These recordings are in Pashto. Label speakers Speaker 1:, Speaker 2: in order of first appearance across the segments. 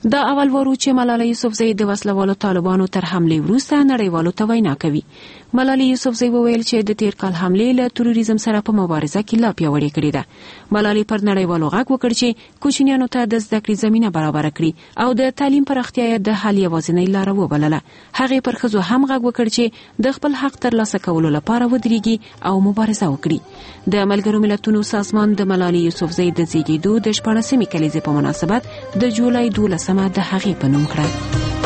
Speaker 1: دا اول وارو چې ملالۍ یوسفزۍ د وسلوالو طالبانو تر حملې وروسته نړیوالو ته وینا کوي. ملالۍ یوسفزۍ وویل چې د تیر کال حملې له تروریزم سره په مبارزه کې لا پیاوړې کړې ده. ملالۍ پر نړیوالو غږ وکړ چې کوچنیانو ته د زده کړې زمینه برابر کړي او د تعلیم پراختیا د حل یوازینۍ لاره وبلله. هغې پر ښځو هم غږ وکړ چې د خپل حق ترلاسه کولو لپاره ودرېږي او مبارزه وکړي. د ملګرو ملتونو سازمان د ملالۍ یوسفزۍ د زیږېدو د 14مې کلیزې په مناسبت د جولای 12 د هغې په نوم کړه.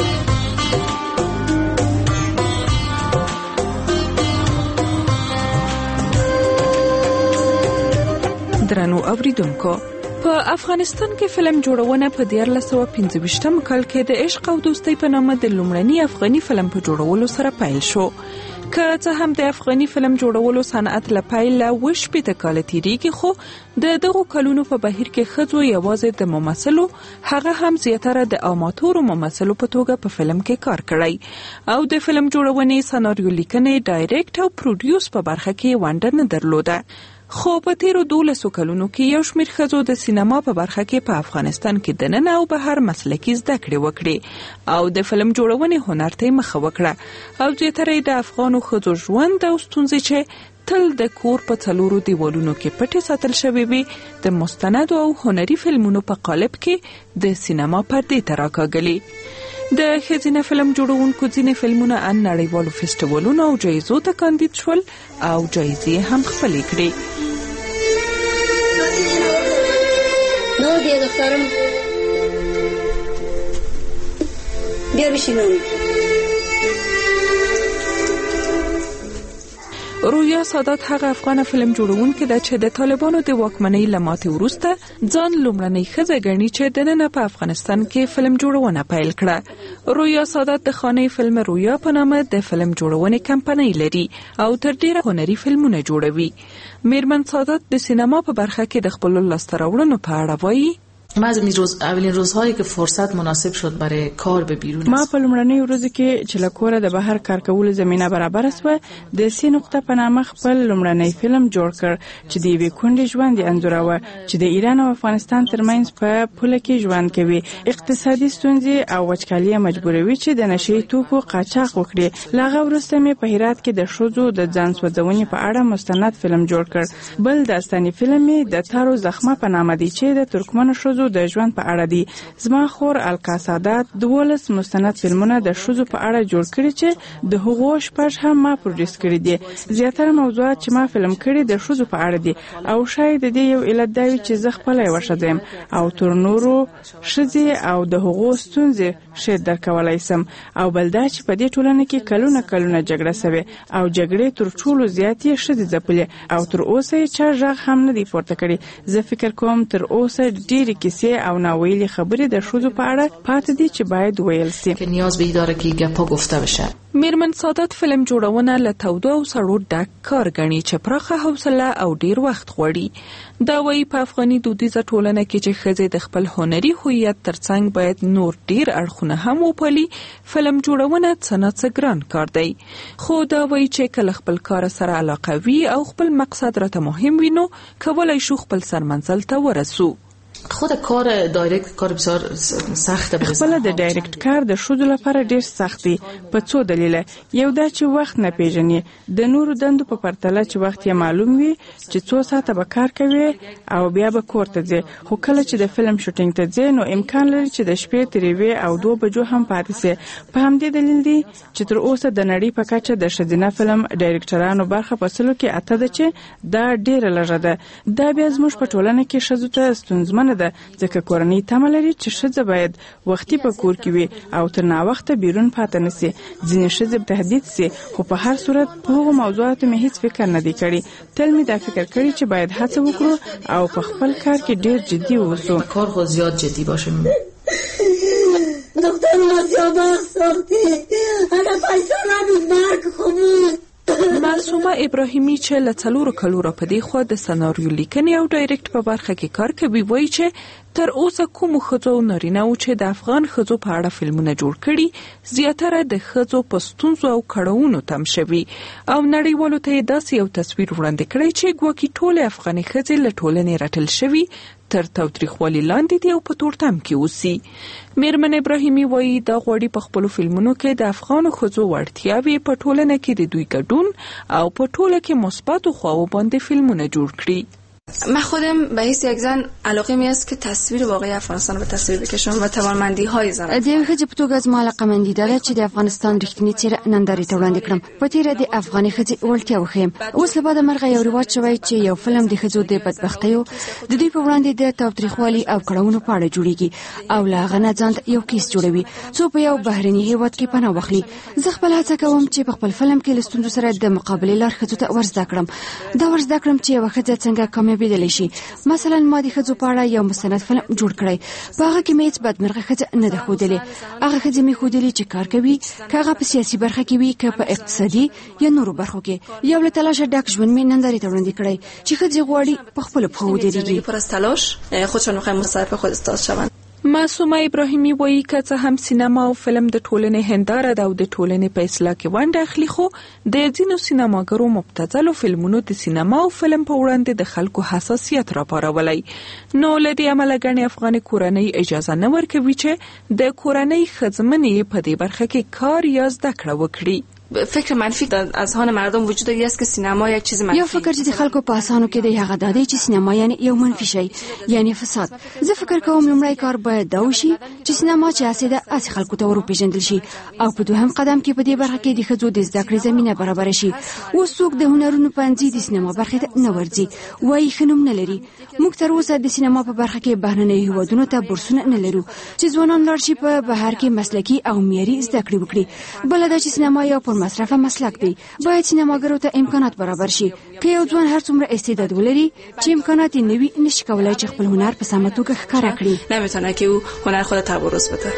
Speaker 2: درنو اوریدونکو، په افغانستان کې فلم جوړونه په 1925 کال کې د عشق او دوستۍ په نامه د لومړني افغاني فلم په جوړولو سره پیل شو. که څه هم د افغاني فلم جوړولو صنعت له پیله 18 کاله تیریږي، خو د دغو کلونو په بهیر کې ښځو یوازې د ممثلو، هغه هم زیاتره د اماتورو ممثلو په توګه په فلم کې کار کړی او د فلم جوړونې، سناریو لیکنې، ډایرکټ او پروډیوس په برخه کې ونډه نه درلوده. خو په تیرو 12 کلونو کې یو شمېر ښځو د سینما په برخه کې په افغانستان کې دننه او بهر مسلکي زده کړې وکړې او د فلم جوړونې هنر ته مخه وکړه او زیاتره د افغانو ښځو ژوند او ستونزې چې تل د کور په څلورو دیوالونو کې پټې ساتل شوې وي، د مستندو او هنري فلمونو په قالب کې د سینما پردې ته راکاږلي. د ښځینه فلم جوړونکو ځینې فلمونه ان نړیوالو فیسټیوالونو او جایزو ته کاندید شول او جایزې هم خپلې کړې.
Speaker 3: نو دی دخترم بیا بشینم.
Speaker 2: رویا سادات هغه افغان فلم جوړونکې ده چې د طالبانو د واکمنۍ له ماتې وروسته ځان لومړنۍ ښځه ګڼي چې دننه په افغانستان کې فلم جوړونه پیل کړه. رویا سادات د خانه فلم رویا په نامه د فلم جوړونې کمپنۍ لري او تر ډیره هنري فلمونه جوړوي. میرمن سادات د سینما په برخه کې د خپل لاسته راوړنو په اړه وایي:
Speaker 4: ما از اولین روزهایی که فرصت مناسب شد برای کار به بیرون
Speaker 5: ما په لومړنۍ ورځو کې چې له کوره د بهر کار کولو زمينه برابر شوه، د سی نقطه په نامه خپل لومړنۍ فلم جوړ کړ چې د یوې کونډې ژوند انځوراوه چې د ایران او افغانستان ترمنځ په پوله کې ژوند کوي. اقتصادي ستونزې او وچکالي مجبوروي چې د نشي توکو قاچاق وکړي. لاغه ورسته مې په هرات کې د ښځو د ځان سوځونې په اړه مستند فلم جوړ کړ. بل داستاني فلم د تارو زخمه په نامه دی چې د ترکمن ښځو د ژوند په اړه دی. زما خور الکاسادات 12 مستند فلمونه د ښځو په اړه جوړ کړي چې د هغو شپږ هم ما پروډوس کړي دي. زیاتره موضوعات چې ما فلم کړي د ښځو په اړه دي او شاید د یو علت دا وي چې زه خپل یو شذم او تر نورو ښځې او د هغو ستونزې ښه درک کولای سم. او بل دا چې په دې ټولنه کې کلونه جګړه شوه او جګړې تر ټولو زیاتې ښځې ځپلې او تر اوسه یې چا ژغ هم نه دی پورته کړی. زه فکر کوم تر اوسه ډېرې کیسې او ناویلي خبرې د ښځو په اړه پاتې دي چې باید ویل شي.
Speaker 4: که نیاز به داره که گپا گفته بشه.
Speaker 2: میرمن سادات فلم جوړونه له تودو او سړو ډک کار ګڼي چې پراخه حوصله او ډیر وخت غواړي. دا وایي په افغاني دودیزه ټولنه کې چې ښځې د خپل هنري هویت ترڅنګ باید نور ډیر اړخونه هم وپالي، فلم جوړونه څه نه څه ګران کار دی. خو دا وایي چې کله خپل کار سره علاقه وي او خپل مقصد راته مهم وي نو کولای شو خپل سرمنزل ته ورسو.
Speaker 4: خود کار دایرکت کار بسیار سخته.
Speaker 5: خپل د دایرکت کار د شودو لپاره ډیر سخت دی په څو دلیله. یو دا چې وخت نه پیژني، د نورو دندو په پرتله چې وخت یې معلوم وي چې څو ساعته به کار کوي او بیا به کور ته ځي. خو کله چې د فلم شوټینګ ته ځي نو امکان لري چې د شپې تر 1 او 2 بجو هم پاتې شي. په همدې دلیل دی چې تر اوسه د نړۍ په کچه د ښځینه فلم ډایرکټرانو برخه په سلو کې اته ده چې دا ډیره لږه ده. دا بیا زموږ په ټولنه کې ښځو ته ستونزمن ده ځکه کورنۍ تمه لري چې ښځه باید وختي په کور کې وي او تر ناوخته بیرون پاتې نشي. ځینې ښځې تهدید شي، خو په هر صورت په هغو موضوعاتو مې هیڅ فکر نه دی کړی. تل مې دا فکر کړی چې باید هڅه وکړو او په خپل کار کې ډیر جدي اوسو.
Speaker 4: کار خو زیاد جدي باشیم.
Speaker 3: دکتر مازیابر ساختی اگر پیسه نبود مرگ خوبود.
Speaker 2: معصومه ابراهیمی چې له 4 کلو را پدې خو د سناریو لیکنې او ډایرکټ په برخه کې کار کوي، وایي چې تر اوسه کوم ښځو او نارینه‌و چې د افغان ښځو په اړه فلمونه جوړ کړي زیاتره د ښځو په ستونزو او کړاوونو تم شوي او نړیوالو ته داسې یو تصویر وړاندې کړی چې ګواکې ټولې افغاني ښځې له ټولنې راټول شوي تر تاوتریخوالي لاندې دي او په تورتم کې اوسي. میرمن ابراهیمي وایي دا غواړي په خپلو فلمونو کې د افغانو ښځو وړتیاوې په ټولنه کې د دوی ګډون او په ټوله کې مثبتو خواو باندې فلمونه جوړ کړي.
Speaker 6: من خودم به حیث یک زن علاقه می است که تصویر واقعی افغانستان رو به تصویر بکشم و توانمندی های زنان.
Speaker 7: د یو ښځې په توګه زما علاقه مندي ده چې د افغانستان رښتینی څېره نندارې ته وړاندې کړم. په تېره د افغاني ښځې وړتیا وښیم. اوس له بعده مرغه یو رواج شوی چې یو فلم د ښځو د بدبختیو د دوی په وړاندې د تاوتریخوالي او کړاوونو په اړه جوړیږي او له هغه نه ځان یو کیس جوړوي څو په یو بهرني هیواد کې پناه واخلي. زه خپل هڅه کوم چې په خپل فلم کې له ستونزو سره د مقابلې لار ښځو ته ورزده کړم. دا ورزده کړم چې یوه ښځه څنګه کامیابېدلی شي. مثلا ما د ښځو په اړه یو مستند فلم جوړ کړی. په هغه کې مې هیڅ بدمرغه ښځه نه ده ښودلې. هغه ښځې مې ښودلې چې کار کوي، که هغه په سیاسي برخه کې وي که په اقتصادي یا نورو برخو کې. یو له تلاشه ډک ژوند مې نندارې ته وړاندې کړی چې ښځې غواړي په خپلو پښو ودرېږي.
Speaker 6: پر از تلاش خودشان می‌خواهند مستعد خود استاد شوند.
Speaker 2: معصومه ابراهیمي وایي که څه هم سینما او فلم د ټولنې هنداره ده او د ټولنې په اصلاح کې ونډه اخلي، خو د ځینو سینماګرو مبتذلو فلمونو د سینما او فلم په وړاندې د خلکو حساسیت راپارولی. نو له دې امله ګڼې افغاني کورنۍ اجازه نه ورکوي چې د کورنۍ ښځمنې په دې برخه کې کار یا زده کړه وکړي.
Speaker 6: فکر منفی در اذهان مردم وجود داره است که سینما یک چیز منفی.
Speaker 7: یا فکر چې د خلکو په اسانو کې د هغه دادی چې سینما یعنی یو منفي شی یعنی فساد. زه فکر کوم لومړی کار باید دا وشي چې سینما چې اسې ده اسې خلکو ته ورپېژندل شي او په دوهم قدم کې په دې برخه کې د ښځو د زده کړې زمینه برابر شي. اوس څوک د هنرونو پنځي د سینما برخه ته نه ورځي وایي ښه نوم نه لري. موږ تر اوسه د سینما په برخه کې بهرنۍ هیوادونو ته بورسونه نه لرو چې ځوانان لاړ شي په بهر کې مسلکي او معیاري زده کړې وکړي. بل دا چې سینما یو پر مصرفه مسلک دی. باید سینماګرو ته امکانات برابر شي. که یو ځوان هر څومره استعداد ولري چې امکانات یې نه وي نشي کولای چې خپل هنر په سمه توګه ښکاره کړي.
Speaker 6: نمیتونه که او هنر خود تبرز بده.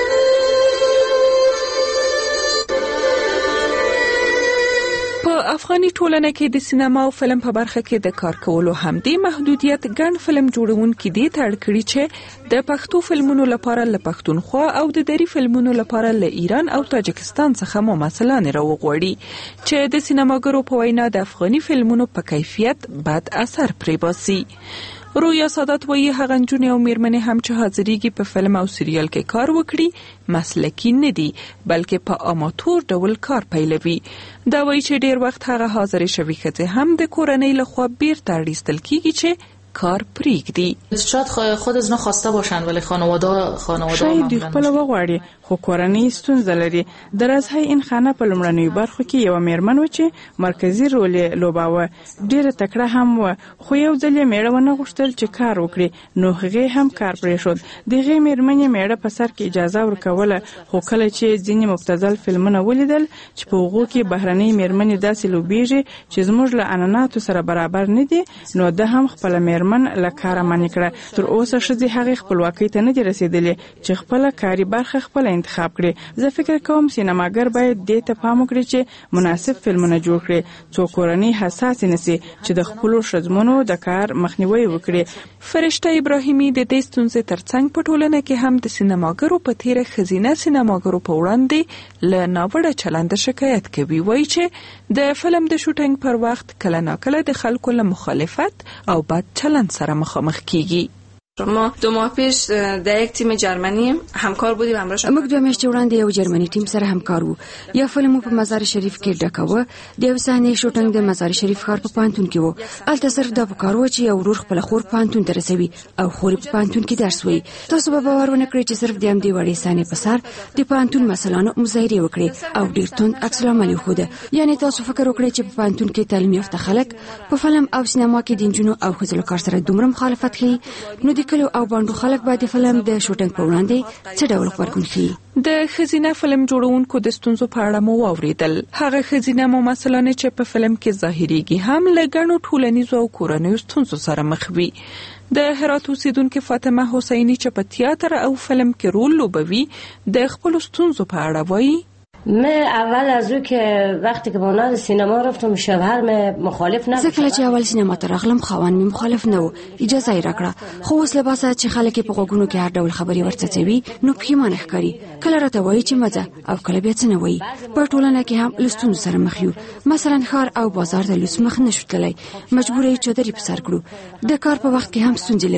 Speaker 2: په افغاني ټولنه کې د سینما او فلم په برخه کې د کار کولو همدې محدودیت ګڼ فلم جوړونکي دې ته اړ کړي چې د پښتو فلمونو لپاره له پښتونخوا او د دری فلمونو لپاره له ایران او تاجکستان څخه ممثلان راوغوړي چې د سینماګرو په وینا د افغاني فلمونو په کیفیت بد اثر پرې باسي. رویا سادات وایي هغه نجونې او میرمنې هم چې حاضرېږي په فلم او سریال کې کار وکړي مسلکي نه دي بلکې په اماتور ډول کار پیلوي. دا وایي چې ډیر وخت هغه حاضرې شوي ښځې هم د کورنۍ لخوا بیرته اړیستل کیږي چې کار پریږدي.
Speaker 4: شاید خود از نه خواسته باشند ولی خانواده
Speaker 5: شاید دوی خپل وغواړي خو کورنۍ ستونزه لري. د رازهای این خانه په لومړنیو برخو کې یو میرمن و چې مرکزی رول لوباوه. ډیره تکړه هم و خو یو ځل یې میړه ونه غوښتل چې کار وکړي نو هغه هم کار پرېښود. دغه میرمنې میړه په سر کې اجازه ورکوله خو کله چې ځینې مبتذل فلمونه ولیدل چې په هغو کې بهرنۍ میرمنې داسې لوبېږي چې زموږ له عنعناتو سره برابر نه دي نو ده هم خپل میرمن له کاره منع کړه. تر اوسه ښځې هغې خپلواکۍ ته نه دي رسېدلې چې خپله کاري برخه خپله انتخاب کړي. زه فکر کوم سینماګر باید دې ته پام وکړي چې مناسب فلمونه جوړ کړي څو کورنۍ حساس نشي چې د خپلو ښځمنو د کار مخنیوي وکړي.
Speaker 2: فرشته ابراهیمي د دې ستونزې ترڅنګ په ټولنه کې هم د سینماګرو په تیره ښځینه سینماګرو په وړاندې له ناوړه چلند شکایت کوي. وایي چې د فلم د شوټینګ پر وخت کله ناکله د خلکو له مخالفت او بد چلند سره مخامخ کیږي.
Speaker 6: ما 2 ماه پیش در یک تیم جرمنی همکار بودیم همراهشان.
Speaker 7: موږ 2 میاشتې وړاندې یو جرمني ټیم سره همکار وو. یا فلم په مزار شریف کې ډکاوه. د یو صحنې شوټینګ د مزار شریف ښار په پانتون کې وو. الته صرف دا پکارو چې یو ورور خپل خور پانتون ته رسوي او خور په پانتون کې درس وایي. تاسو به باور ونه کړئ چې صرف د همدې وړې صحنې په سر د پانتون مسلانو مظاهره وکړي او ډیر توند عکس العمل وخوده. یعنی تاسو فکر وکړئ چې په پانتون کې تعلیم یافته خلک په فلم او سینما کې د انجونو او ښځو کار سره دومره مخالفت کوي نو د کلو او باندې خلک باید فلم د شوټینګ په وړاندې څه ډول غبرګون ښيي.
Speaker 2: د ښځینه فلم جوړونکو د ستونزو په اړه مو واوریدل. هغه ښځینه ممثلان چې په فلم کې ظاهريږي هم له ګڼو ټولنیزو او کورنیو ستونزو سره مخ وي. د هرات اوسیدونکو فاطمه حسینی چې په تئاتر او فلم کې رول لوبوي د خپل ستونزو په اړه وایي.
Speaker 8: من اول از او که وقتی که با ناد سینما رفتم شوهرم مخالف نبود.
Speaker 7: زه کله چې اول سینما ته راغلم خاوند مې مخالف نه و. اجازه یې راکړه. خو اوس له باسه چې خلک په غوږونو کې هر ډول خبري ورڅڅوي نو پښیمانه ښکاري. کله راته وایي چې مزه او کله بیا څه نه وایي. په ټولنه کې هم لستون سره مخ یو. مثلا ښار او بازار د لوس مخ نشو تللی. مجبور یې چادرې په سر کړو. د کار په وخت کې هم ستونزې لرو.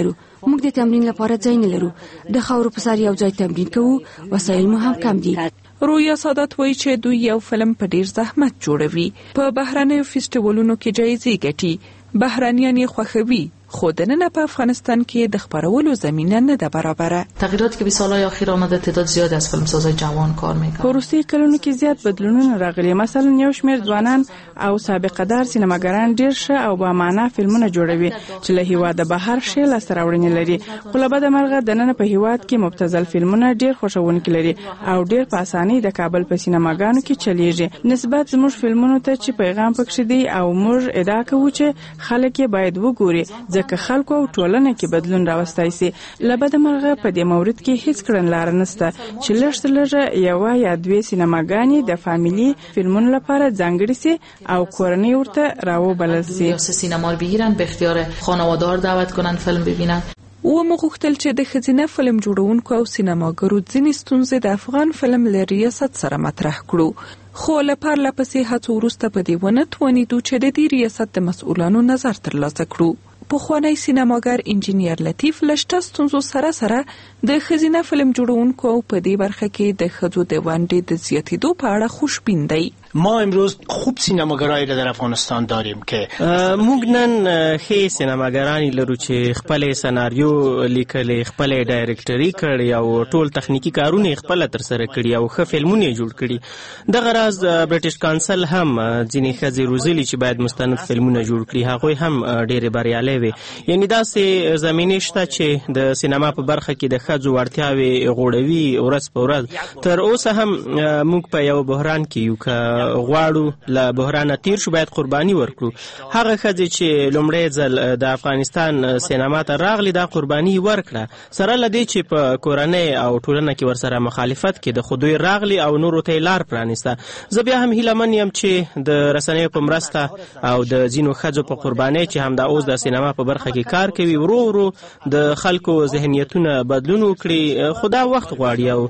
Speaker 7: موږ د تمرین لپاره ځای نه لرو. د خاورو په سر یو ځای تمرین کوو، وسایل مو هم کم دي.
Speaker 2: رویا سادات وایي چې دوی یو فلم په ډیر زحمت جوړوي. په بهرنیو فیسټیوالونو کې جایزې ګټي. بهرانیان یې خوښوي، خو دننه په افغانستان کې د خبرولو زمینه نه ده برابره.
Speaker 4: تغییراتی که به سالهای اخیر آمده، تعداد زیاد از فیلمسازهای جوان کار میکنن.
Speaker 5: په وروستیو کلونو کې زیات بدلونونه راغلي. مثلا یو شمېر ځوانان او سابقه دار سینماګران ډیر ښه او با معنا فلمونه جوړوي چې له هیواده بهر ښې لاسته راوړنې لري. خو له بده مرغه دننه په هیواد کې مبتذل فلمونه ډیر خوښونکي لري او ډیر په اسانۍ د کابل په سینماګانو کې چلیږي. نسبت زموږ فلمونو ته چې پیغام پکې دی او موږ ادعا کوو چې خلک یې باید وګوري، ځکه خلکو او ټولنه کې بدلون راوستای شي. له بده مرغه په دې مورد کې هیڅ کړنلاره نشته چې لږ یو یا دوه سینماګانې د فامیلی فلمونو لپاره ځانګړي سي او کورنۍ ورته راوبلل سي.
Speaker 4: سینما رو بگیرن، به اختیار خانواده‌ها دعوت کنن فیلم ببینن.
Speaker 2: و مغوښتل چې د ښځینه فلم جوړونکو او سینماګرو ځینې ستونزې د افغان فلم له ریاست سره مطرح کړو، خو له پرلپسې هڅو وروسته په دې ونه توانېدو چې د دې ریاست د مسؤلانو نظر ترلاسه کړو. پخوانی سینماګر انجینیر لطیف له شته ستونزو سره د ښځینه فلم جوړونکو او په دې برخه کې د ښځو د ونډې د زیاتېدو په اړه خوشبین دی.
Speaker 9: ما امروز خوب سینماگرایی را در افغانستان داریم که
Speaker 10: موږ نن ښه سینماګرانی لرو چې خپل سناریو لیکلي، خپل ډایرکټري کړي او ټول تخنیکی کارونه خپل تر سره کړي او ښه فلمونه جوړ کړي. دغه راز برټش کانسل هم ځینې ښځې روزلي چې باید مستند فلمونه جوړ کړي، هغوی هم ډېرې بریالۍ وي. یعنی داسې زمینې شته چې د سینما په برخه کې د ښځو وړتیاوې غوړوي ورځ په ورځ. تر اوسه هم موږ په یو بحران کې یو که غواړو له بحران تیر شو باید قرباني ورکړو. هغه ښځې چې لومړی ځل د افغانستان سینما ته راغلي دا قرباني ورکړه، سره له دې چې په کورنۍ او ټولنه کې ورسره مخالفت کې د خودوی راغلي او نورو ته لار پرانیسته. زه بیا هم هیلهمن یم چې د رسنیو په مرسته او د ځینو ښځو په قربانۍ چې همدا اوس د سینما په برخه کې کار کوي ورو ورو د خلکو ذهنیتونه بدلون وکړي. خو دا وخت غواړي او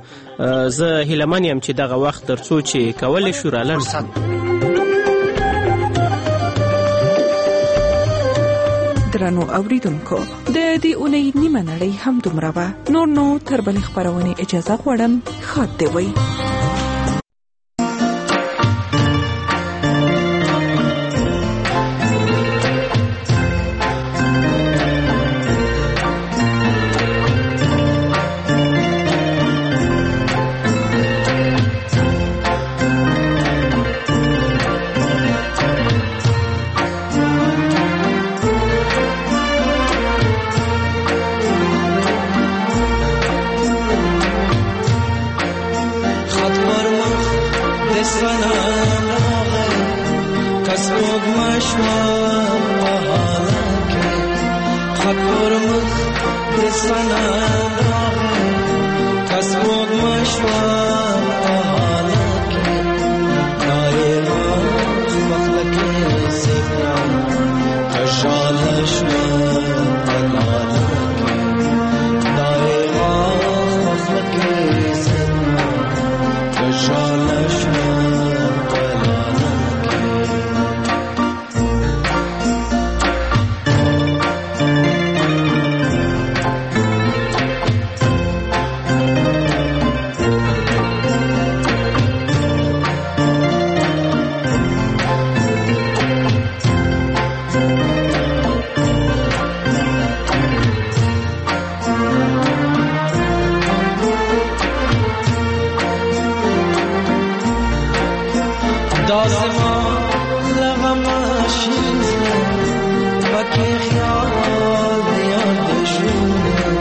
Speaker 10: زه هیلهمن یم چې دغه وخت تر څو چې کولی شو رالنډ.
Speaker 2: درنو اوریدونکو، د دې اونۍ نیمه نړۍ هم دومره وه. نور نو تر بلې خپرونې اجازه غواړم. ښاد دې وي.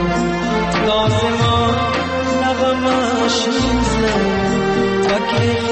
Speaker 11: لازم لغم شیزه